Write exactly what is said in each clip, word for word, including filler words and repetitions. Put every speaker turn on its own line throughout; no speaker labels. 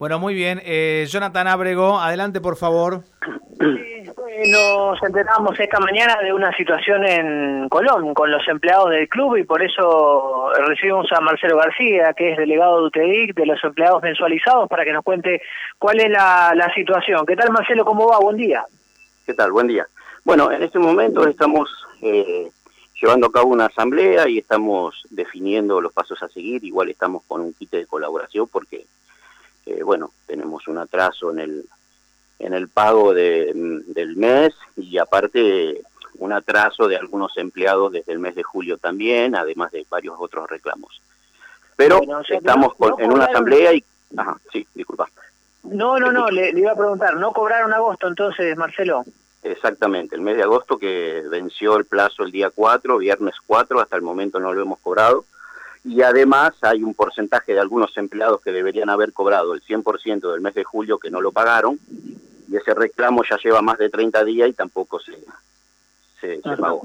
Bueno, muy bien. Eh, Jonathan Ábrego, adelante, por favor.
Sí, nos enteramos esta mañana de una situación en Colón con los empleados del club y por eso recibimos a Marcelo García, que es delegado de U T E I C, de los empleados mensualizados, para que nos cuente cuál es la, la situación. ¿Qué tal, Marcelo? ¿Cómo va? Buen día.
¿Qué tal? Buen día. Bueno, en este momento estamos eh, llevando a cabo una asamblea y estamos definiendo los pasos a seguir. Igual estamos con un kit de colaboración porque, eh, bueno, tenemos un atraso en el en el pago de, del mes y aparte un atraso de algunos empleados desde el mes de julio también, además de varios otros reclamos. Pero bueno, o sea, estamos no, con, no en una asamblea y... Ajá, sí, disculpa.
No, no, no, le, le iba a preguntar, ¿no cobraron agosto entonces, Marcelo?
Exactamente, el mes de agosto que venció el plazo el día cuatro, viernes cuatro, hasta el momento no lo hemos cobrado. Y además hay un porcentaje de algunos empleados que deberían haber cobrado el cien por ciento del mes de julio que no lo pagaron, y ese reclamo ya lleva más de treinta días y tampoco se, se, se pagó.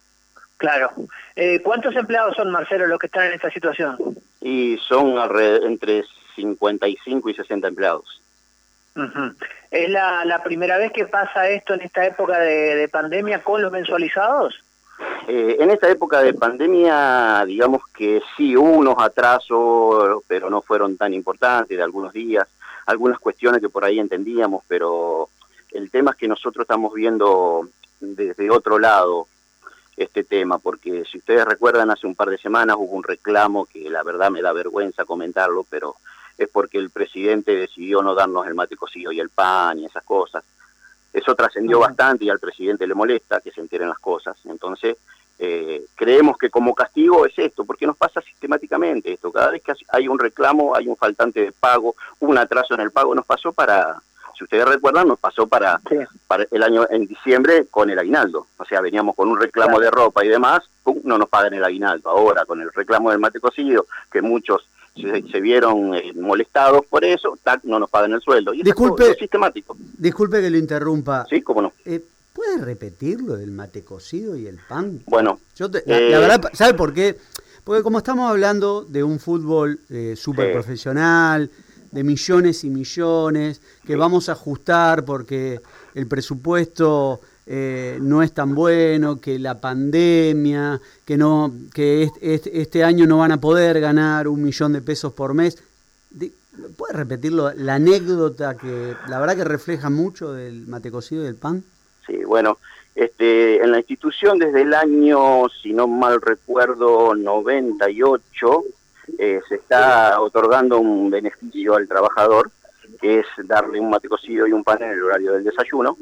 Claro. Eh, ¿Cuántos empleados son, Marcelo, los que están en esta situación?
Y son alrededor, entre cincuenta y cinco y sesenta empleados.
Uh-huh. ¿Es la, la primera vez que pasa esto en esta época de, de pandemia con los mensualizados?
Eh, en esta época de pandemia, digamos que sí, hubo unos atrasos, pero no fueron tan importantes, de algunos días, algunas cuestiones que por ahí entendíamos, pero el tema es que nosotros estamos viendo desde otro lado este tema, porque si ustedes recuerdan, hace un par de semanas hubo un reclamo que la verdad me da vergüenza comentarlo, pero es porque el presidente decidió no darnos el mate cocido y el pan y esas cosas. Eso trascendió bastante y al presidente le molesta que se enteren las cosas. Entonces, eh, creemos que como castigo es esto, porque nos pasa sistemáticamente esto. Cada vez que hay un reclamo, hay un faltante de pago, un atraso en el pago. Nos pasó para, si ustedes recuerdan, nos pasó para, sí. para el año en diciembre con el aguinaldo. O sea, veníamos con un reclamo claro. de ropa y demás, pum, no nos pagan el aguinaldo. Ahora, con el reclamo del mate cocido, que muchos se, se vieron eh, molestados por eso, tac, no nos pagan el sueldo. Y
disculpe,
eso es sistemático.
Disculpe que lo interrumpa.
Sí, cómo no.
Eh, ¿Puede repetir lo del mate cocido y el pan?
Bueno.
Yo te, la, eh, la verdad, ¿sabe por qué? Porque como estamos hablando de un fútbol eh, súper profesional, de millones y millones, que sí. vamos a ajustar porque el presupuesto eh, no es tan bueno, que la pandemia, que no que este, este año no van a poder ganar un millón de pesos por mes. ¿Puede repetirlo? La anécdota que la verdad que refleja mucho del mate cocido y del pan.
Sí, bueno, este, en la institución desde el año, si no mal recuerdo, noventa y ocho, eh, se está otorgando un beneficio al trabajador, que es darle un mate cocido y un pan en el horario del desayuno.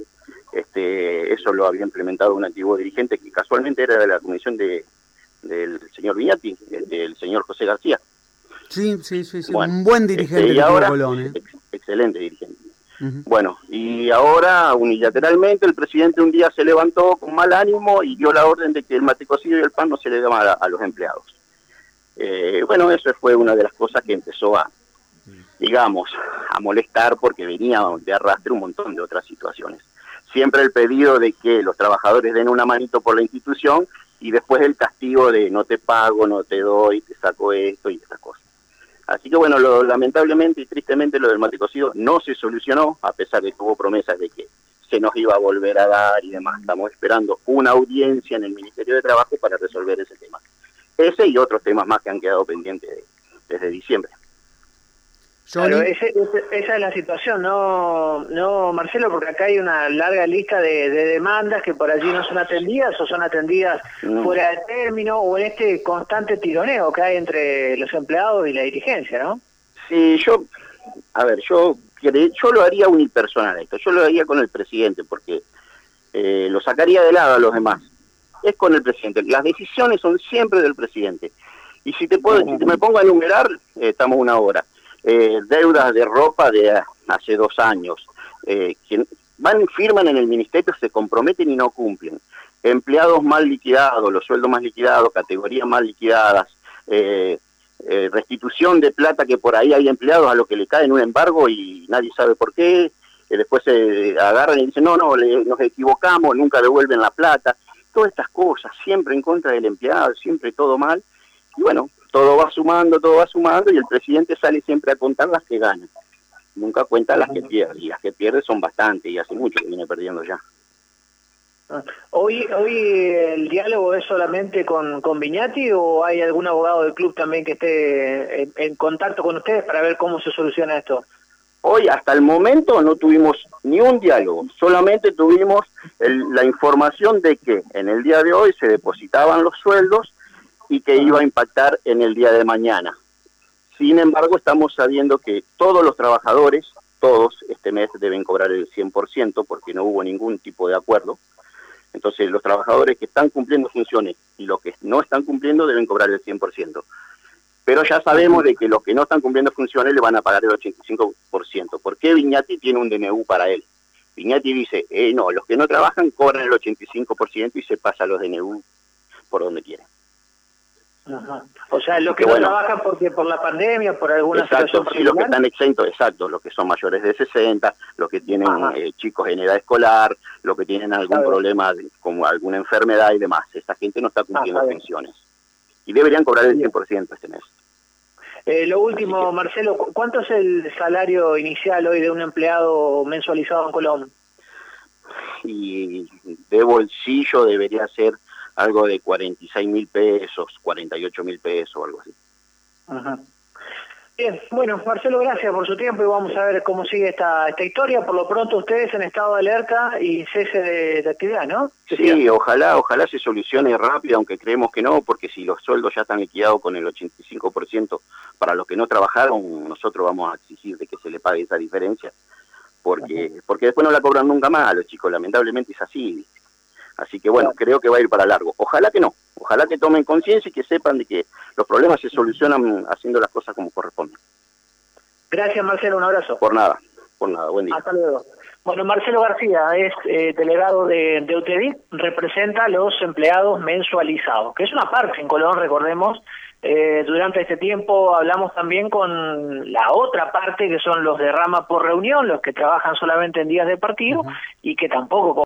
Este, eso lo había implementado un antiguo dirigente que casualmente era de la comisión de, del señor Viñati, del señor José García.
Sí, sí, sí, sí.
Bueno,
un buen dirigente
este, y ahora,
de Colón. ¿eh?
ex, excelente dirigente. Uh-huh. Bueno, y ahora unilateralmente el presidente un día se levantó con mal ánimo y dio la orden de que el mate cocido y el pan no se le daban a, a los empleados. Eh, bueno, eso fue una de las cosas que empezó a, digamos, a molestar porque venía de arrastre un montón de otras situaciones. Siempre el pedido de que los trabajadores den una manito por la institución y después el castigo de no te pago, no te doy, te saco esto y estas cosas. Así que bueno, lo, lamentablemente y tristemente lo del mate cocido no se solucionó, a pesar de que hubo promesas de que se nos iba a volver a dar y demás. Estamos esperando una audiencia en el Ministerio de Trabajo para resolver ese tema. Ese y otros temas más que han quedado pendientes de, desde diciembre.
Claro, ese, ese, esa es la situación, no, no, Marcelo, porque acá hay una larga lista de, de demandas que por allí no son atendidas o son atendidas no. fuera de término o en este constante tironeo que hay entre los empleados y la dirigencia, ¿no?
Sí, yo, a ver, yo, yo lo haría unipersonal esto, yo lo haría con el presidente porque eh, lo sacaría de lado a los demás. Es con el presidente, las decisiones son siempre del presidente. Y si te puedo, si te me pongo a enumerar, eh, estamos una hora. Eh, deudas de ropa de hace dos años, eh, que van y firman en el ministerio, se comprometen y no cumplen, empleados mal liquidados, los sueldos más liquidados, categorías mal liquidadas, eh, eh, restitución de plata que por ahí hay empleados a los que le caen un embargo y nadie sabe por qué, eh, después se agarran y dicen no, no, le, nos equivocamos, nunca devuelven la plata, todas estas cosas, siempre en contra del empleado, siempre todo mal, y bueno, todo va sumando, todo va sumando y el presidente sale siempre a contar las que ganan. nunca cuenta las que pierde, y las que pierde son bastantes, y hace mucho que viene perdiendo ya.
¿Hoy hoy el diálogo es solamente con, con Viñati o hay algún abogado del club también que esté en, en contacto con ustedes para ver cómo se soluciona esto?
Hoy, hasta el momento, no tuvimos ni un diálogo, solamente tuvimos el, la información de que en el día de hoy se depositaban los sueldos y que iba a impactar en el día de mañana. Sin embargo, estamos sabiendo que todos los trabajadores, todos este mes deben cobrar el cien por ciento porque no hubo ningún tipo de acuerdo. Entonces, los trabajadores que están cumpliendo funciones y los que no están cumpliendo deben cobrar el cien por ciento. Pero ya sabemos de que los que no están cumpliendo funciones le van a pagar el ochenta y cinco por ciento. ¿Por qué Viñati tiene un D N U para él? Viñati dice, eh, no, los que no trabajan cobran el ochenta y cinco por ciento y se pasa los D N U por donde quieren.
Ajá. O sea, los que
que
no
bueno,
trabajan porque por la pandemia, por alguna
exacto,
situación
sí,
particular.
los que están exentos, exacto, los que son mayores de sesenta, los que tienen eh, chicos en edad escolar, los que tienen algún problema de, como alguna enfermedad y demás. Esta gente no está cumpliendo ah, funciones. Y deberían cobrar el cien por ciento este mes.
Eh, lo último, que, Marcelo, ¿cuánto es el salario inicial hoy de un empleado mensualizado en Colón?
Y de bolsillo debería ser algo de cuarenta y seis mil pesos, cuarenta y ocho mil pesos, algo así.
Ajá. Bien, bueno, Marcelo, gracias por su tiempo y vamos a ver cómo sigue esta esta historia. Por lo pronto ustedes en estado de alerta y cese de, de actividad, ¿no?
Sí, sí, ojalá, ojalá se solucione rápido, aunque creemos que no, porque si los sueldos ya están liquidados con el ochenta y cinco por ciento para los que no trabajaron, nosotros vamos a exigir de que se le pague esa diferencia, porque Ajá. porque después no la cobran nunca más a los chicos, lamentablemente es así, ¿viste? Así que bueno, creo que va a ir para largo. Ojalá que no, ojalá que tomen conciencia y que sepan de que los problemas se solucionan haciendo las cosas como corresponden.
Gracias, Marcelo, un abrazo.
Por nada, por nada, buen día.
Hasta luego. Bueno, Marcelo García es eh, delegado de, de UTEDIC, representa a los empleados mensualizados, que es una parte en Colón, recordemos. Eh, durante este tiempo hablamos también con la otra parte, que son los de rama por reunión, los que trabajan solamente en días de partido, uh-huh. y que tampoco